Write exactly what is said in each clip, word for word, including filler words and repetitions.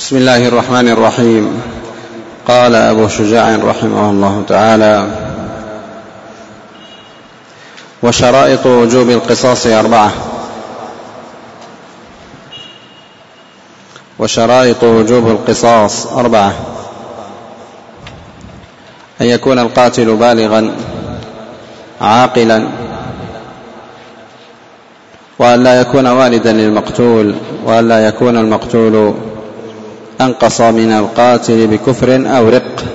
بسم الله الرحمن الرحيم. قال أبو شجاع رحمه الله تعالى: وشرائط وجوب القصاص أربعة. وشرائط وجوب القصاص أربعة: أن يكون القاتل بالغا عاقلا، وأن لا يكون والدا للمقتول، وأن لا يكون المقتول أنقص من القاتل بكفر أو رق.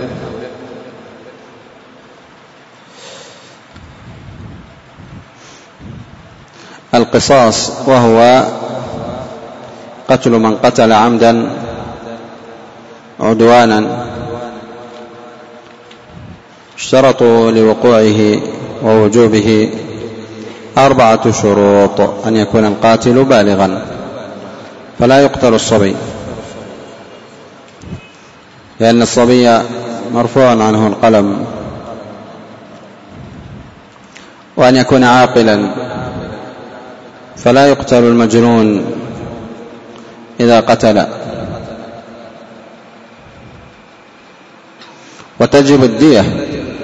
القصاص وهو قتل من قتل عمدا عدوانا. اشترطوا لوقوعه ووجوبه أربعة شروط: أن يكون القاتل بالغا، فلا يقتل الصبي لأن الصبي مرفوع عنه القلم، وأن يكون عاقلا، فلا يقتل المجنون إذا قتل، وتجب الدية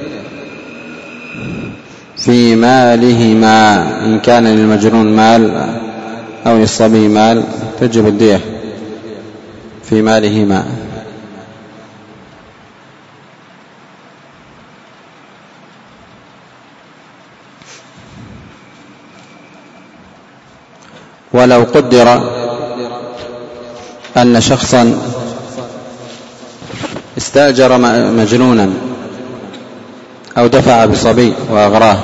في مالهما، إن كان للمجنون مال أو للصبي مال تجب الدية في مالهما. ولو قدر أن شخصا استأجر مجنونا أو دفع بصبي وأغراه،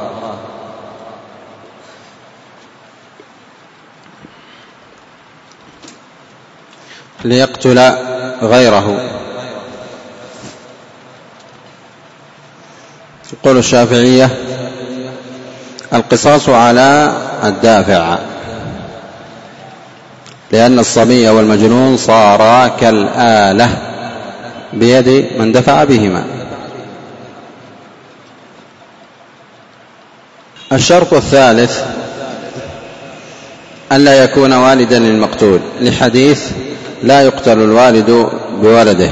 ليقتل غيره، يقول الشافعية: القصاص على الدافع، لأن الصبي والمجنون صارا كالآلة بيد من دفع بهما. الشرط الثالث: أن لا يكون والدا للمقتول، لحديث: لا يقتل الوالد بولده.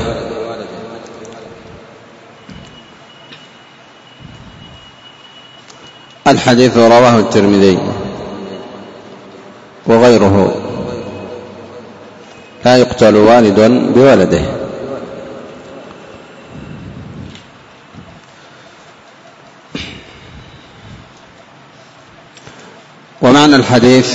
الحديث رواه الترمذي وغيره: لا يقتل والد بولده. ومعنى الحديث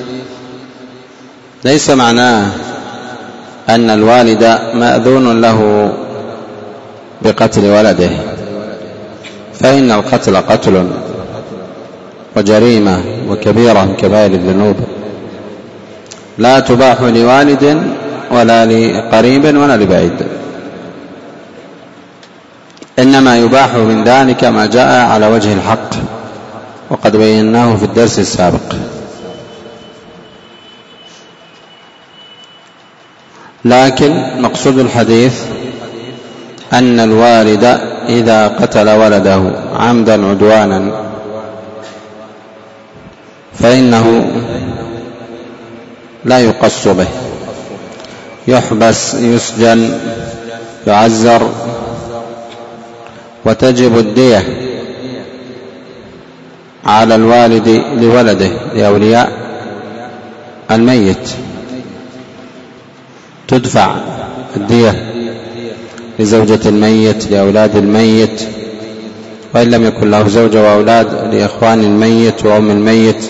ليس معناه أن الوالد مأذون له بقتل ولده، فإن القتل قتل وجريمة وكبيرة من كبائر الذنوب، لا تباح لوالد ولا لقريب ولا لبعيد، إنما يباح من ذلك ما جاء على وجه الحق، وقد بيناه في الدرس السابق. لكن مقصود الحديث أن الوالد إذا قتل ولده عمدا عدوانا فإنه لا يقص به، يحبس، يسجن، يعزر، وتجب الدية على الوالد لولده، لأولياء الميت، تدفع الدية لزوجة الميت، لأولاد الميت، وإن لم يكن له زوجة وأولاد لإخوان الميت وأم الميت،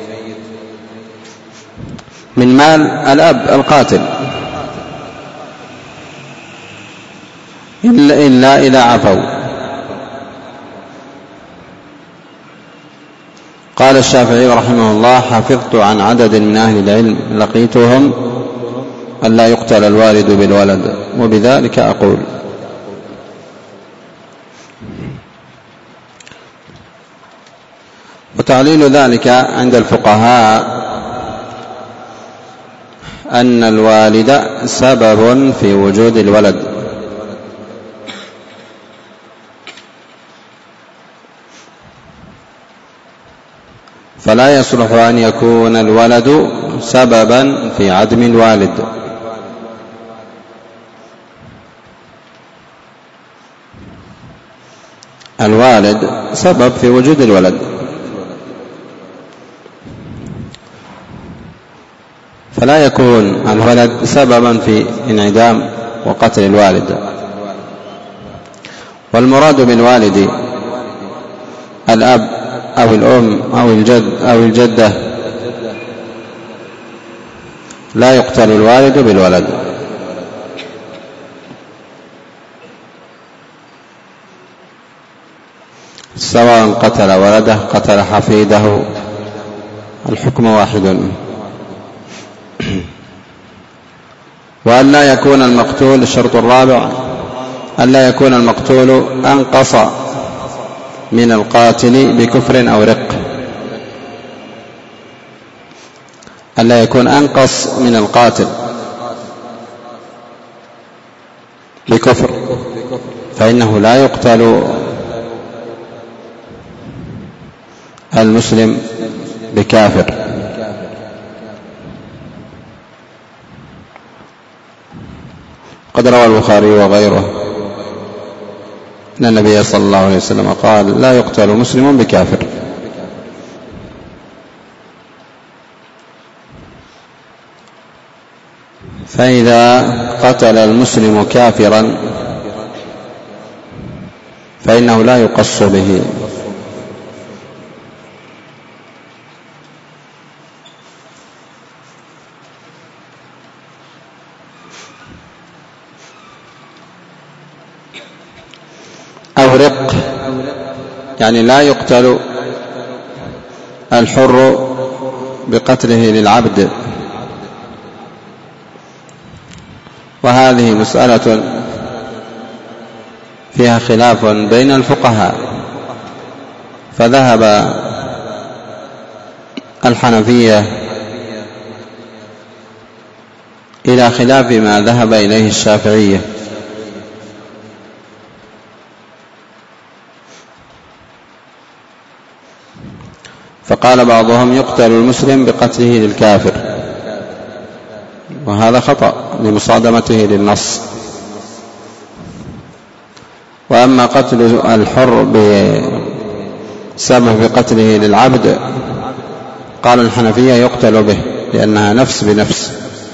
من مال الأب القاتل، إلا إذا عفوا. قال الشافعي رحمه الله: حفظت عن عدد من أهل العلم لقيتهم أن لا يقتل الوالد بالولد، وبذلك أقول. وتعليل ذلك عند الفقهاء أن الوالد سبب في وجود الولد، فلا يصلح أن يكون الولد سببا في عدم الوالد، الوالد سبب في وجود الولد، فلا يكون الولد سببا في انعدام وقتل الوالد. والمراد بالوالد الأب أو الأم أو الجد أو الجدة، لا يقتل الوالد بالولد. سواء قتل ولده قتل حفيده، الحكم واحد. وأن لا يكون المقتول، الشرط الرابع أن لا يكون المقتول أنقص من القاتل بكفر أو رق، أن لا يكون أنقص من القاتل بكفر، فإنه لا يقتل المسلم بكافر. قد روى البخاري وغيره أن النبي صلى الله عليه وسلم قال: لا يقتل مسلم بكافر. فإذا قتل المسلم كافرا فإنه لا يقص به، أو رق، يعني لا يقتل الحر بقتله للعبد. وهذه مسألة فيها خلاف بين الفقهاء، فذهب الحنفية إلى خلاف ما ذهب إليه الشافعية، فقال بعضهم: يقتل المسلم بقتله للكافر، وهذا خطأ لمصادمته للنص. وأما قتل الحر بسبب قتله للعبد، قال الحنفية: يقتل به، لأنها نفس بنفس.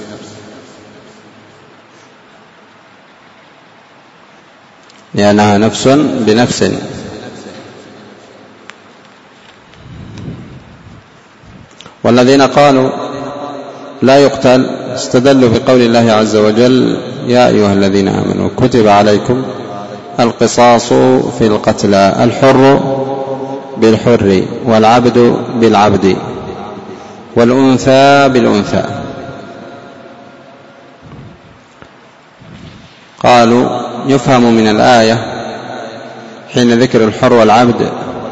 لأنها نفس بنفس. والذين قالوا لا يقتل استدلوا بقول الله عز وجل: يا أيها الذين آمنوا كتب عليكم القصاص في القتلى، الحر بالحر والعبد بالعبد والأنثى بالأنثى. قالوا: يفهم من الآية حين ذكر الحر والعبد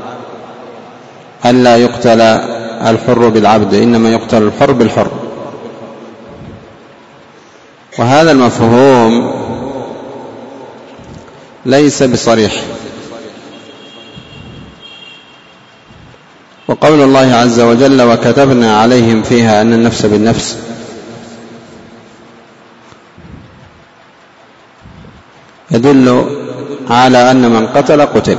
ألا يقتل الحر بالعبد، إنما يقتل الحر بالحر. وهذا المفهوم ليس بصريح. وقول الله عز وجل: وكتبنا عليهم فيها أن النفس بالنفس، يدل على أن من قتل قتل.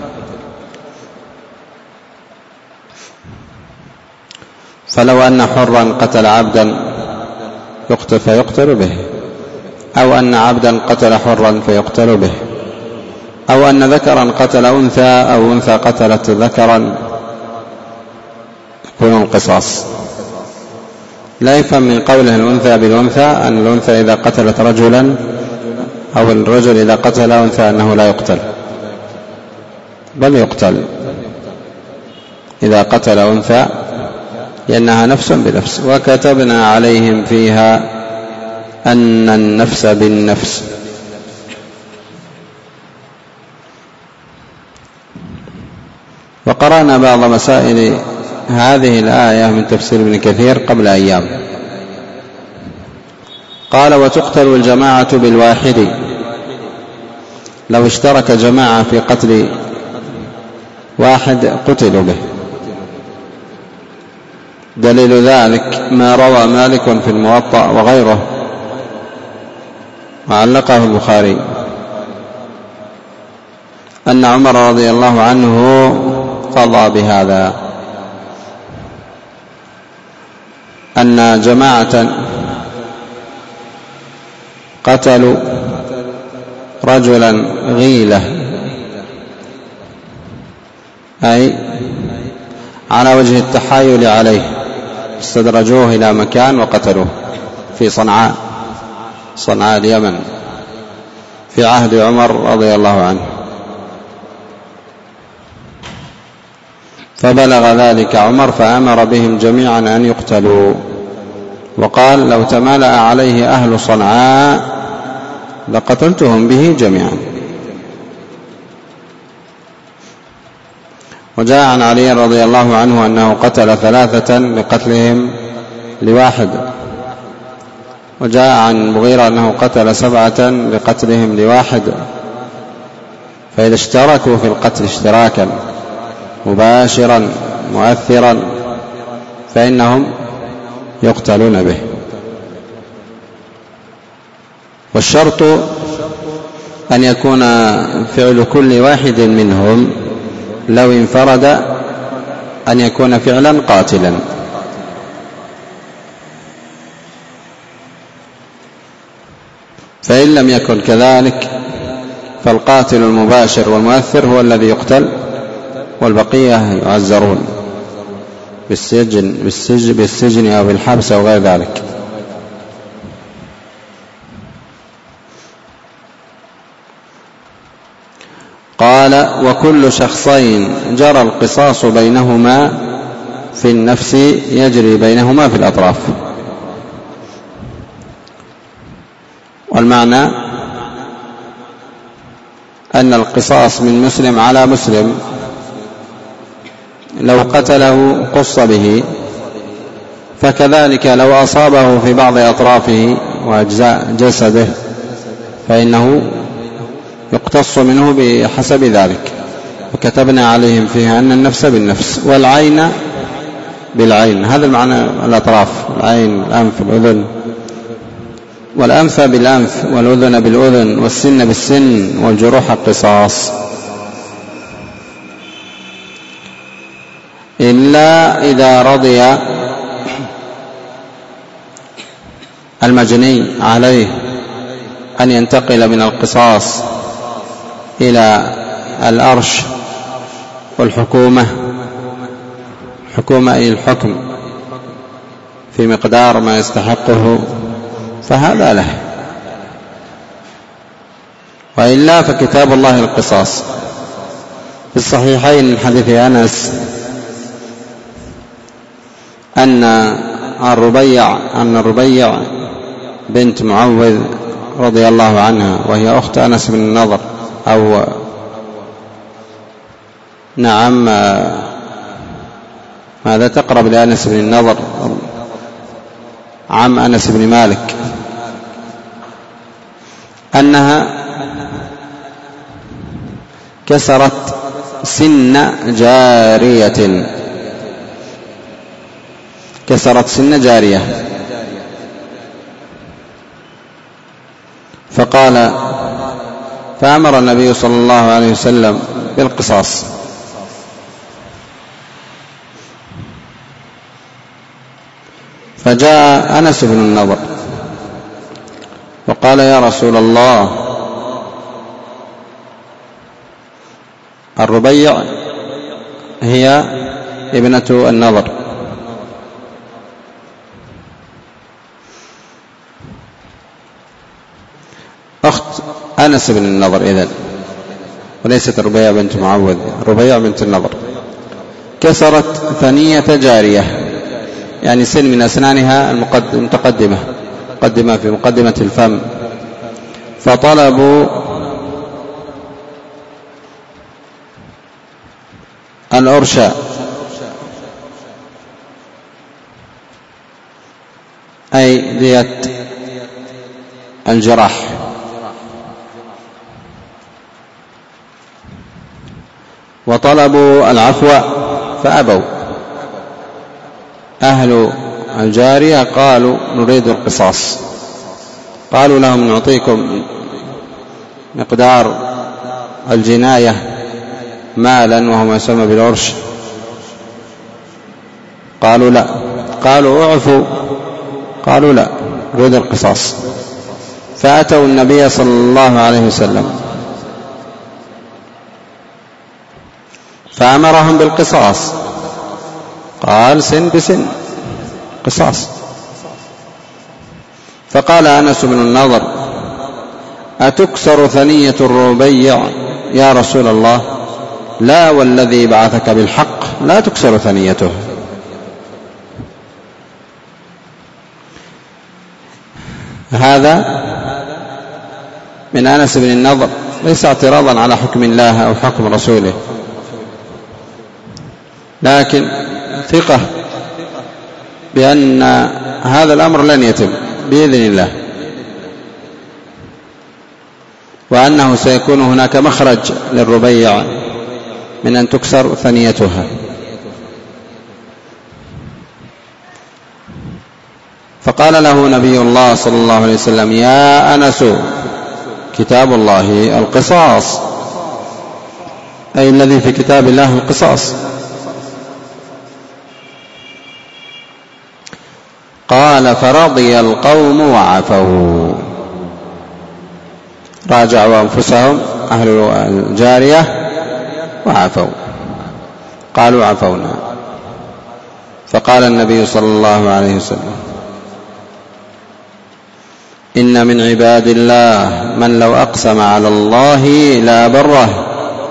فلو أن حرا قتل عبدا يقتل فيقتل به، أو أن عبدا قتل حرا فيقتل به، أو أن ذكرا قتل أنثى أو أنثى قتلت ذكرا، يكون القصاص. لا يفهم من قوله الأنثى بالأنثى أن الأنثى إذا قتلت رجلا أو الرجل إذا قتل أنثى أنه لا يقتل، بل يقتل إذا قتل أنثى، لأنها نفس بنفس. وكتبنا عليهم فيها أن النفس بالنفس. وقرأنا بعض مسائل هذه الآية من تفسير ابن كثير قبل أيام. قال: وتقتل الجماعة بالواحد، لو اشترك جماعة في قتل واحد قتلوا به. دليل ذلك ما روى مالك في الموطأ وغيره وعلقه البخاري، أن عمر رضي الله عنه قضى بهذا، أن جماعة قتلوا رجلا غيلة، أي على وجه التحايل عليه، استدرجوه إلى مكان وقتلوه في صنعاء صنعاء اليمن في عهد عمر رضي الله عنه. فبلغ ذلك عمر فأمر بهم جميعا أن يقتلوا، وقال: لو تمالأ عليه أهل صنعاء لقتلتهم به جميعا. وجاء عن علي رضي الله عنه أنه قتل ثلاثة لقتلهم لواحد، وجاء عن مغيرة أنه قتل سبعة لقتلهم لواحد. فإذا اشتركوا في القتل اشتراكا مباشرا مؤثرا فإنهم يقتلون به. والشرط أن يكون فعل كل واحد منهم لو انفرد أن يكون فعلا قاتلا. فإن لم يكن كذلك فالقاتل المباشر والمؤثر هو الذي يقتل، والبقية يعزرون بالسجن, بالسجن, بالسجن أو بالحبس أو غير ذلك. قال: وكل شخصين جرى القصاص بينهما في النفس يجري بينهما في الأطراف. والمعنى أن القصاص من مسلم على مسلم لو قتله قص به، فكذلك لو أصابه في بعض أطرافه وأجزاء جسده فإنه يقتص منه بحسب ذلك. وكتبنا عليهم فيها أن النفس بالنفس والعين بالعين، هذا المعنى الأطراف، العين، الأنف، الأذن، والأنف بالأنف والأذن بالأذن والسن بالسن والجروح القصاص، إلا إذا رضي المجني عليه أن ينتقل من القصاص إلى الأرش والحكومة، حكومة أي الحكم في مقدار ما يستحقه، فهذا له. وإلا فكتاب الله القصاص. في الصحيحين من حديث أنس أن الربيع أن الربيع بنت معوذ رضي الله عنها، وهي أخت أنس بن النضر، أو نعم ماذا تقرب لأنس بن النضر، عم أنس بن مالك، أنها كسرت سن جارية كسرت سن جارية فقال فأمر النبي صلى الله عليه وسلم بالقصاص. فجاء أنس بن النضر وقال: يا رسول الله، الربيع هي ابنة النضر، أخت أنس بن النضر إذن، وليست الربيع بنت معوذ، الربيع بنت النضر، كسرت ثنية جارية، يعني سن من أسنانها المتقدمة مقدمة في مقدمة الفم، فطلبوا الأرشاء، أي دية الجراح، وطلبوا العفو فأبوا. أهل الجارية قالوا: نريد القصاص. قالوا لهم: نعطيكم مقدار الجناية مالا وهو ما يسمى بالعرش؟ قالوا لا. قالوا اعفوا، قالوا لا، يريد القصاص. فأتوا النبي صلى الله عليه وسلم فأمرهم بالقصاص، قال سن بسن قصاص. فقال أنس بن النضر أتكسر ثنية الربيع يا رسول الله؟ لا والذي بعثك بالحق لا تكسر ثنيته. هذا من أنس بن النضر ليس اعتراضا على حكم الله أو حكم رسوله، لكن ثقة بأن هذا الأمر لن يتم بإذن الله، وأنه سيكون هناك مخرج للربيع من أن تكسر ثنيتها. فقال له نبي الله صلى الله عليه وسلم يا أنس كتاب الله القصاص، أي الذي في كتاب الله القصاص. قال فرضي القوم وعفوا، راجعوا أنفسهم أهل الجارية وعفوا، قالوا عفونا. فقال النبي صلى الله عليه وسلم إن من عباد الله من لو أقسم على الله لا بره،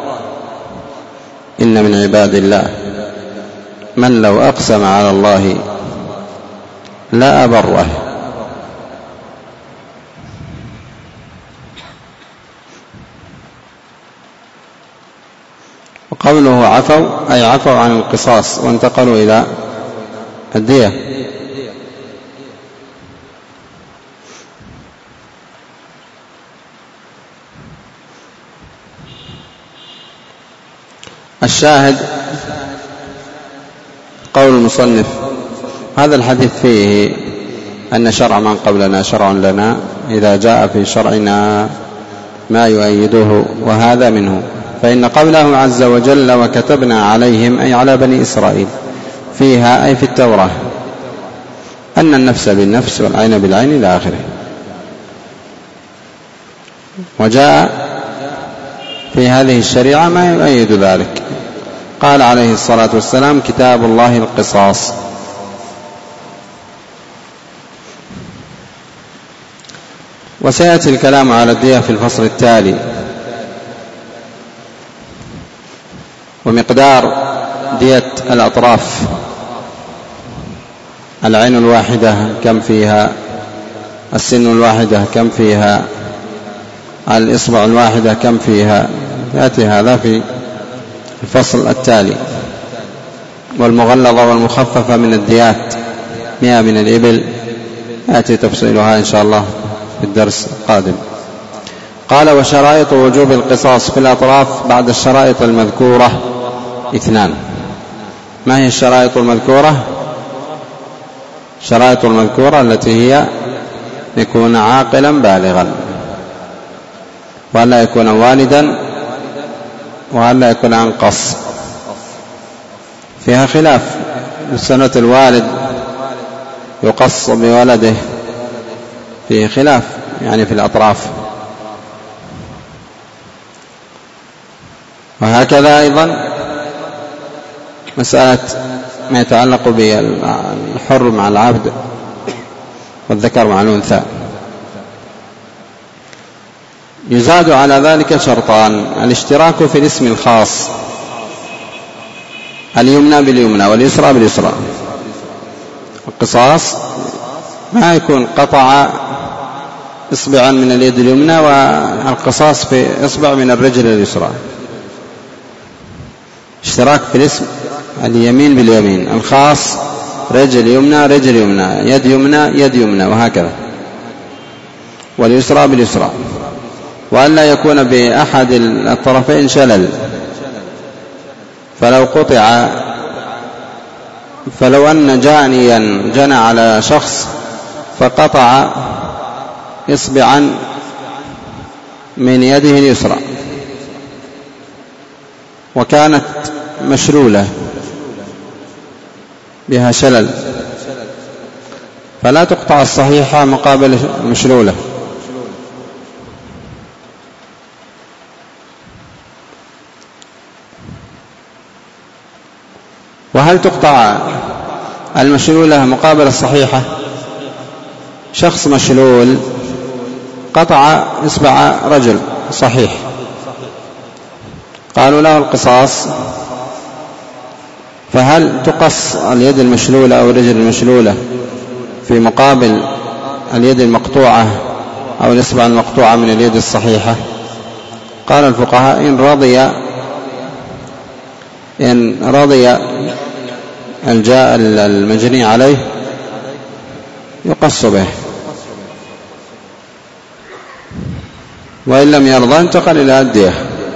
إن من عباد الله من لو أقسم على الله لا أبره. وقوله عفوا أي عفوا عن القصاص وانتقلوا إلى الدية. الشاهد قول المصنف هذا الحديث فيه أن شرع من قبلنا شرع لنا إذا جاء في شرعنا ما يؤيده، وهذا منه. فإن قوله عز وجل وكتبنا عليهم أي على بني إسرائيل فيها أي في التوراة أن النفس بالنفس والعين بالعين إلى آخره. وجاء في هذه الشريعة ما يؤيد ذلك. قال عليه الصلاة والسلام كتاب الله القصاص. وسيأتي الكلام على الدية في الفصل التالي. ومقدار دية الأطراف، العين الواحدة كم فيها، السن الواحدة كم فيها، الإصبع الواحدة كم فيها، يأتي هذا في الفصل التالي. والمغلظة والمخففة من الديات مئة من الإبل، يأتي تفصيلها إن شاء الله في الدرس القادم. قال وشرائط وجوب القصاص في الأطراف بعد الشرائط المذكورة اثنان. ما هي الشرائط المذكورة؟ شرائط المذكورة التي هي يكون عاقلا بالغا، وأن لا يكون والدا، وأن لا يكون أنقص. فيها خلاف، سنة الوالد يقص بولده فيه خلاف يعني في الأطراف. وهكذا أيضا مسألة ما يتعلق بالحر مع العبد والذكر مع الأنثى. يزاد على ذلك شرطان: الاشتراك في الاسم الخاص، اليمنى باليمنى واليسرى باليسرى. القصاص ما يكون قطع إصبعا من اليد اليمنى والقصاص في إصبع من الرجل اليسرى. اشتراك في الاسم، اليمين باليمين، الخاص رجل يمنى رجل يمنى، يد يمنى يد يمنى، وهكذا. واليسرى باليسرى. وأن لا يكون بأحد الطرفين شلل، فلو قطع، فلو أن جانيا جنى على شخص فقطع إصبعا من يده اليسرى وكانت مشلولة بها شلل، فلا تقطع الصحيحة مقابل المشلولة. وهل تقطع المشلولة مقابل الصحيحة؟ شخص مشلول قطع إصبع رجل صحيح، قالوا له القصاص، فهل تقص اليد المشلولة أو الرجل المشلولة في مقابل اليد المقطوعة أو الإصبع المقطوعة من اليد الصحيحة؟ قال الفقهاء إن رضي إن رضي الجاء المجني عليه يقص به، وإن لم يرضى انتقل إلى الدية.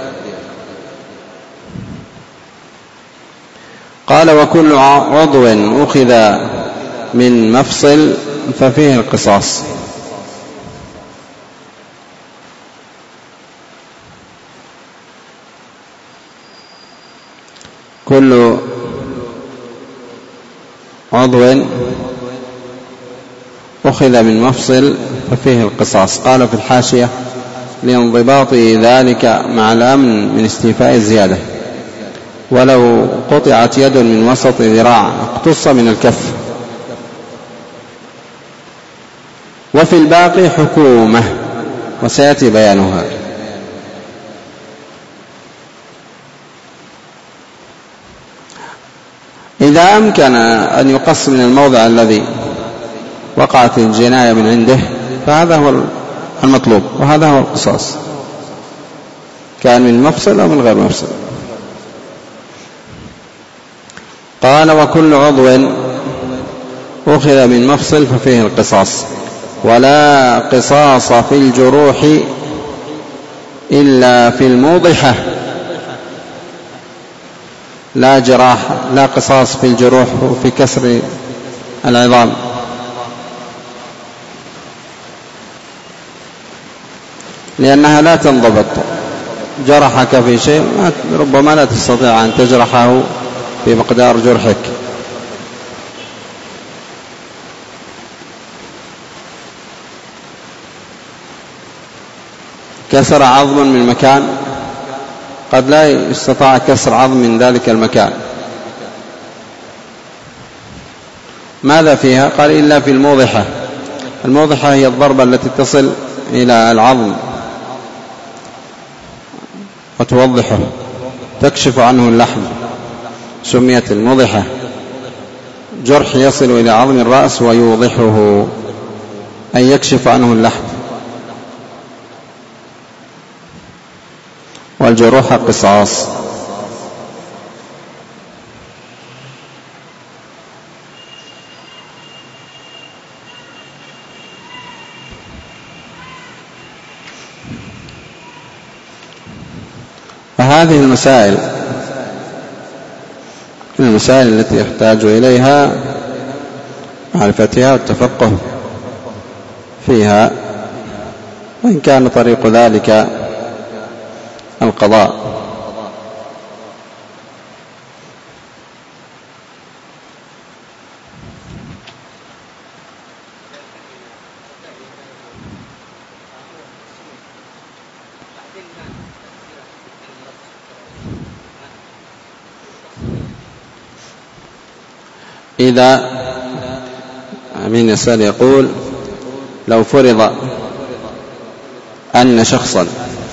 قال وكل عضو أخذ من مفصل ففيه القصاص. كل عضو أخذ من مفصل ففيه القصاص. قال في الحاشية لانضباط ذلك مع الأمن من استيفاء الزيادة، ولو قطعت يد من وسط ذراع اقتص من الكف. وفي الباقي حكومة وسيأتي بيانها. إذا أمكن أن يقص من الموضع الذي وقعت الجناية من عنده فهذا هو المطلوب، وهذا هو القصاص، كان من مفصل أو من غير مفصل. قال وكل عضو أخذ من مفصل ففيه القصاص، ولا قصاص في الجروح إلا في الموضحة. لا جراح لا قصاص في الجروح وفي كسر العظام. لأنها لا تنضبط، جرحك في شيء ربما لا تستطيع أن تجرحه بمقدار جرحك. كسر عظم من مكان قد لا يستطاع كسر عظم من ذلك المكان، ماذا فيها؟ قال إلا في الموضحة. الموضحة هي الضربة التي تصل إلى العظم وتوضحه، تكشف عنه اللحم، سميت الموضحة. جرح يصل إلى عظم الرأس ويوضحه، أي يكشف عنه اللحم. والجروح قصاص. فهذه المسائل المسائل التي يحتاج إليها معرفتها والتفقه فيها، وإن كان طريق ذلك القضاء. إذا أمين يسأل يقول لو فرض أن شخصا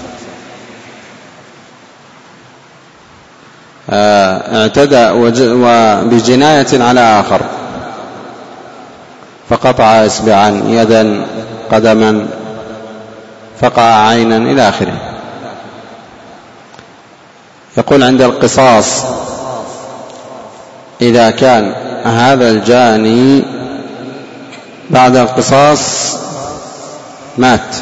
اعتدى بجناية على آخر فقطع إصبعا يدا قدما فقع عينا إلى آخره، يقول عند القصاص إذا كان هذا الجاني بعد القصاص مات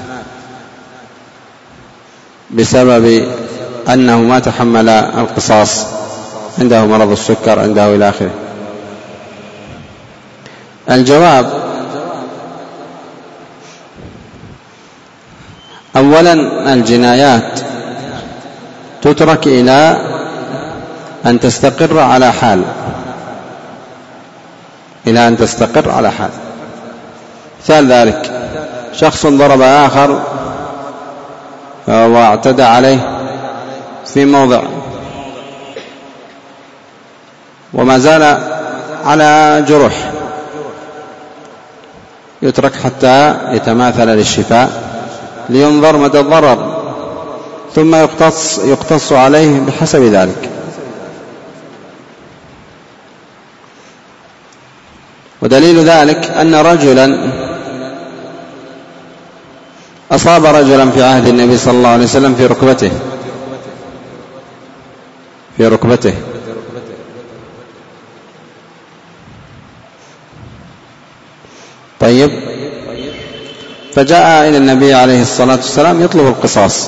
بسبب أنه ما تحمل القصاص، عنده مرض السكر، عنده إلى آخره، الجواب أولا الجنايات تترك إلى أن تستقر على حال، إلى أن تستقر على حال. مثال ذلك شخص ضرب آخر واعتدى عليه في موضع وما زال على جروح، يترك حتى يتماثل للشفاء لينظر مدى الضرر، ثم يقتص, يقتص عليه بحسب ذلك. ودليل ذلك أن رجلا أصاب رجلا في عهد النبي صلى الله عليه وسلم في ركبته في ركبته طيب، فجاء إلى النبي عليه الصلاة والسلام يطلب القصاص،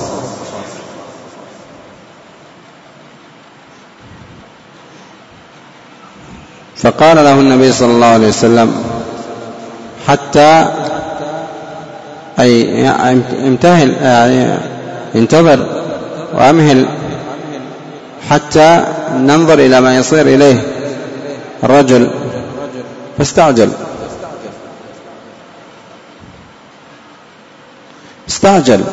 فقال له النبي صلى الله عليه وسلم حتى أي امتهل يعني انتظر وأمهل حتى ننظر إلى ما يصير إليه الرجل، فاستعجل استعجل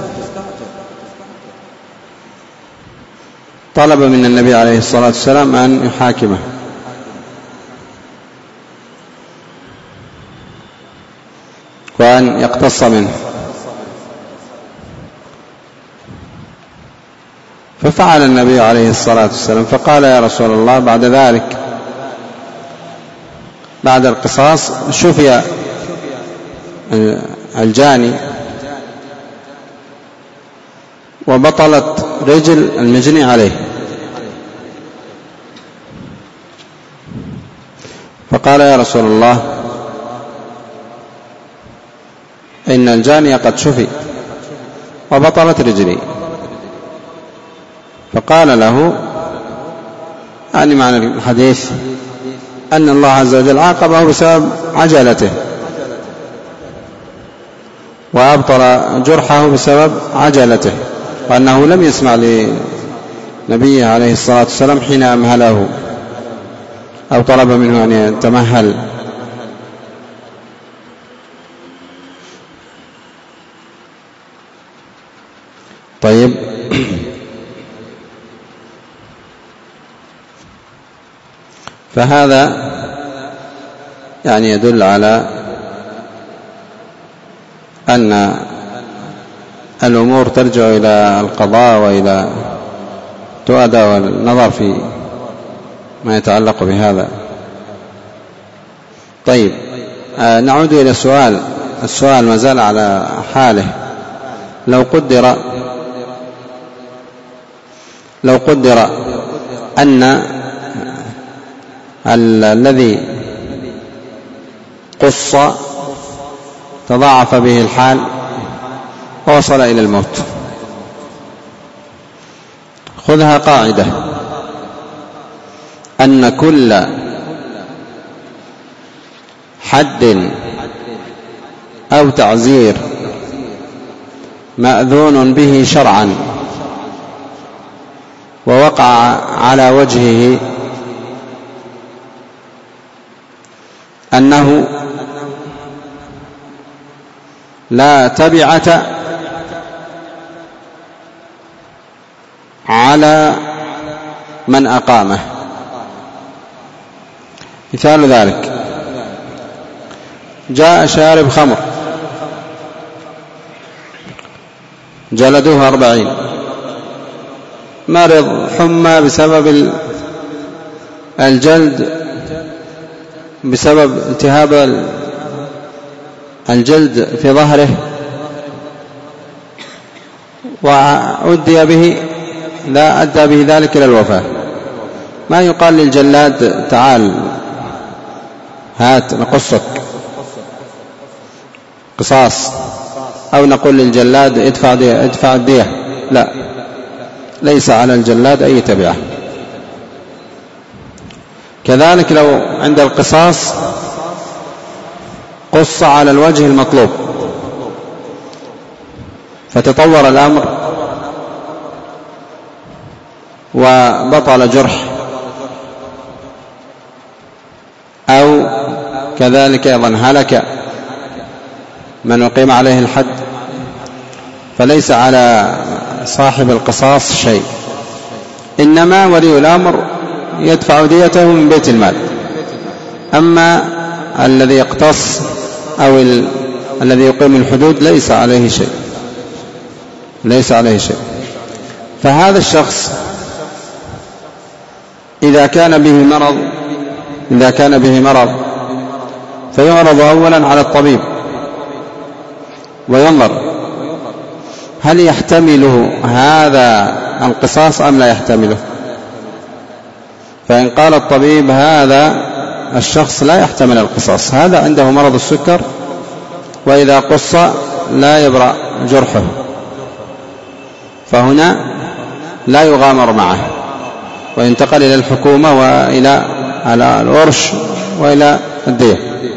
طلب من النبي عليه الصلاة والسلام أن يحاكمه، وأن يقتص منه، ففعل النبي عليه الصلاة والسلام، فقال يا رسول الله بعد ذلك بعد القصاص شفي الجاني وبطلت رجل المجني عليه، فقال يا رسول الله إن الجاني قد شفي وبطلت رجلي، فقال له يعني معنى الحديث أن الله عز وجل عاقبه بسبب عجلته وأبطل جرحه بسبب عجلته، وأنه لم يسمع لنبيه عليه الصلاة والسلام حين أمهله أو طلب منه أن يتمهل. طيب، فهذا يعني يدل على أن الأمور ترجع إلى القضاء وإلى تؤدى والنظر في ما يتعلق بهذا. طيب، آه نعود إلى السؤال السؤال ما زال على حاله. لو قدر لو قدر أن الذي قص تضاعف به الحال ووصل إلى الموت، خذها قاعدة أن كل حد أو تعزير مأذون به شرعا ووقع على وجهه أنه لا تبعة على من أقامه. مثال ذلك جاء شارب خمر جلدوه أربعين، مرض حمى بسبب الجلد بسبب التهاب الجلد في ظهره، وأدي به لا أدى به ذلك إلى الوفاة. ما يقال للجلاد تعال هات نقصك قصاص، أو نقول للجلاد ادفع دية ادفع الدية، لا، ليس على الجلاد أي تبعة. كذلك لو عند القصاص قص على الوجه المطلوب فتطور الأمر وبطل جرح كذلك أيضا هلك من أقيم عليه الحد، فليس على صاحب القصاص شيء، إنما ولي الأمر يدفع ديته من بيت المال. أما الذي يقتص أو ال... الذي يقيم الحدود ليس عليه شيء، ليس عليه شيء. فهذا الشخص إذا كان به مرض إذا كان به مرض فيعرض أولا على الطبيب وينظر هل يحتمله هذا القصاص أم لا يحتمله. فإن قال الطبيب هذا الشخص لا يحتمل القصاص، هذا عنده مرض السكر، وإذا قص لا يبرأ جرحه، فهنا لا يغامر معه وينتقل إلى الحكومة وإلى الورش وإلى الدية.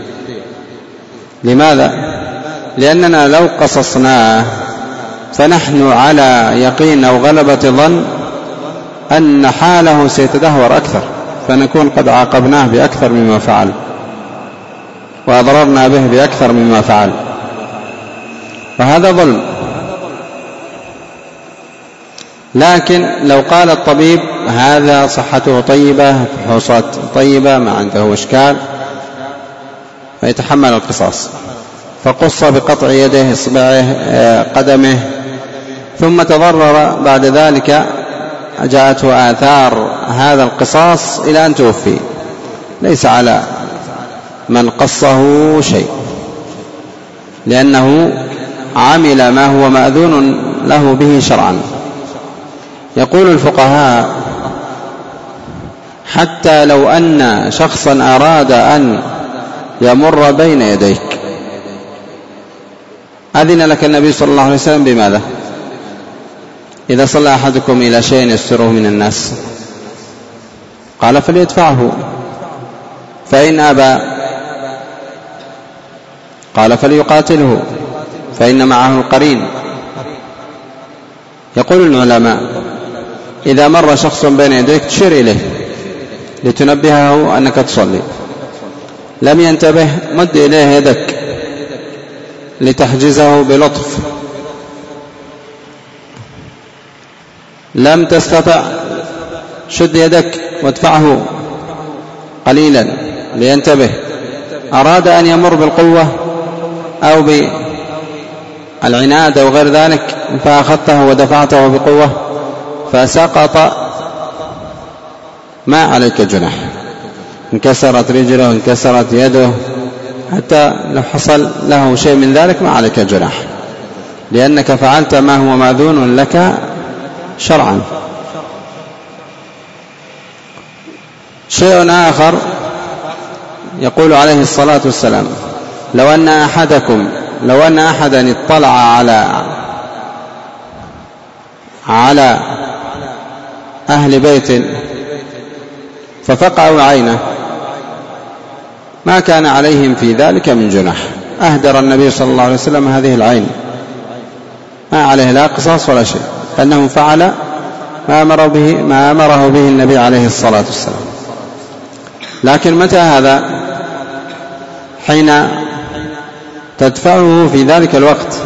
لماذا؟ لأننا لو قصصناه فنحن على يقين أو غلبة ظن أن حاله سيتدهور أكثر، فنكون قد عاقبناه بأكثر مما فعل وأضررنا به بأكثر مما فعل، وهذا ظلم. لكن لو قال الطبيب هذا صحته طيبة، فحوصات طيبة، ما عنده إشكال، فيتحمل القصاص، فقص بقطع يده، إصبعه، قدمه، ثم تضرر بعد ذلك، جاءته آثار هذا القصاص إلى أن توفي، ليس على من قصه شيء، لأنه عمل ما هو مأذون له به شرعا. يقول الفقهاء حتى لو أن شخصا أراد أن يمر بين يديك، أذن لك النبي صلى الله عليه وسلم بماذا؟ إذا صلى أحدكم إلى شيء يستره من الناس قال فليدفعه، فإن أبى قال فليقاتله فإن معه القرين. يقول العلماء إذا مر شخص بين يديك تشير إليه لتنبهه أنك تصلي، لم ينتبه مد إليه يدك لتحجزه بلطف، لم تستطع شد يدك وادفعه قليلا لينتبه، أراد أن يمر بالقوة أو بالعناد أو غير ذلك فأخذته ودفعته بقوة فسقط، ما عليك جناح، انكسرت رجله انكسرت يده، حتى لو حصل له شيء من ذلك ما عليك جناح، لأنك فعلت ما هو مأذون لك شرعا. شيء آخر يقول عليه الصلاة والسلام لو أن أحدكم لو أن أحدا اطلع على على أهل بيت ففقعوا عينه ما كان عليهم في ذلك من جناح، أهدر النبي صلى الله عليه وسلم هذه العين، ما عليه لا قصاص ولا شيء، أنه فعل ما أمر به ما أمره به النبي عليه الصلاة والسلام. لكن متى هذا؟ حين تدفعه في ذلك الوقت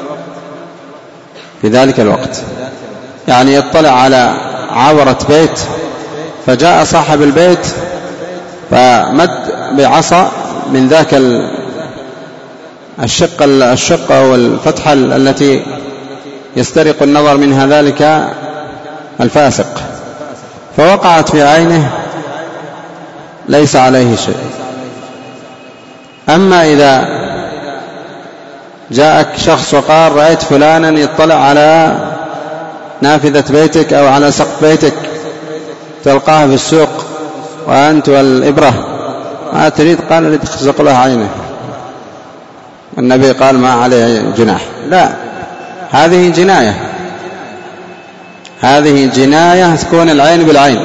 في ذلك الوقت يعني يطلع على عورة بيت فجاء صاحب البيت فمد بعصا من ذاك الشق الشقة والفتحة التي يسترق النظر منها ذلك الفاسق، فوقعت في عينه ليس عليه شيء. أما إذا جاءك شخص وقال رأيت فلانا يطلع على نافذة بيتك أو على سقف بيتك، تلقاه في السوق وأنت والإبرة، ما تريد؟ قال لتخزق له عينه، النبي قال ما عليه جناح. لا، هذه جناية، هذه جناية تكون العين بالعين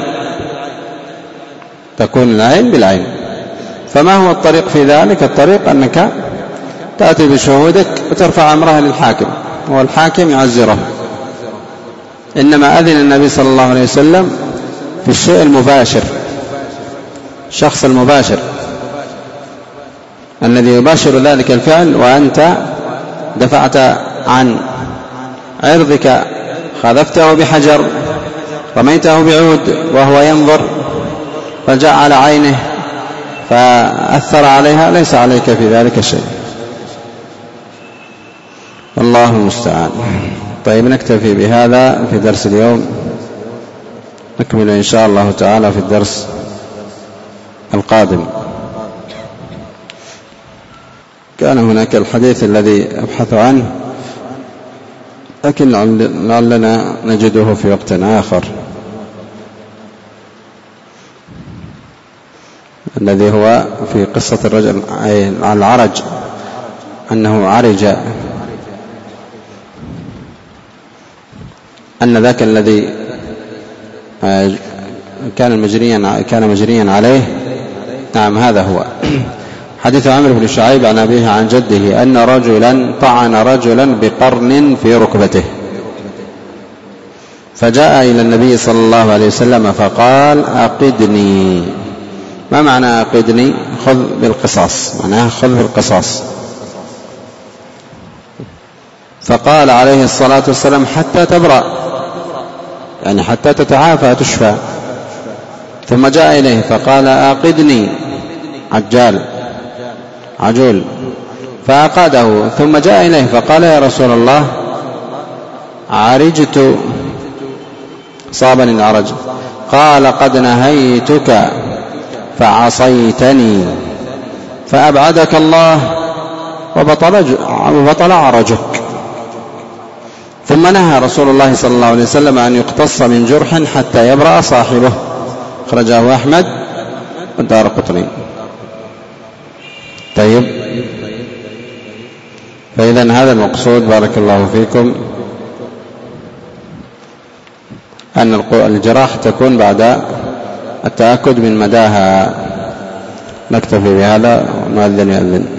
تكون العين بالعين. فما هو الطريق في ذلك؟ الطريق أنك تأتي بشهودك وترفع أمرها للحاكم والحاكم يعزره. إنما أذن النبي صلى الله عليه وسلم في الشيء المباشر، الشخص المباشر، الذي يباشر ذلك الفعل وأنت دفعت عن عرضك، خذفته بحجر، رميته بعود وهو ينظر فجاء على عينه فأثر عليها، ليس عليك في ذلك شيء. الله المستعان. طيب نكتفي بهذا في درس اليوم، نكمل إن شاء الله تعالى في الدرس القادم. كان هناك الحديث الذي أبحث عنه لكن لعلنا نجده في وقت آخر، الذي هو في قصة الرجل على العرج، أنه عرج، أن ذاك الذي كان مجريا كان مجريا عليه. نعم هذا هو حديث عمرو بن شعيب عن أبيه عن جده أن رجلا طعن رجلا بقرن في ركبته، فجاء إلى النبي صلى الله عليه وسلم فقال أقدني. ما معنى أقدني؟ خذ بالقصاص، معناها خذ بالقصاص. فقال عليه الصلاة والسلام حتى تبرأ، يعني حتى تتعافى تشفى. ثم جاء إليه فقال أقدني، عجال عجول، فأقاده. ثم جاء إليه فقال يا رسول الله عرجت صابني العرج. قال قد نهيتك فعصيتني فأبعدك الله وبطل عرجك. ثم نهى رسول الله صلى الله عليه وسلم أن يقتص من جرح حتى يبرأ صاحبه، أخرجه أحمد والدارقطني. طيب، فإذا هذا المقصود بارك الله فيكم، أن الجراح تكون بعد التأكد من مداها. نكتفي بهذا ونؤذن يؤذن.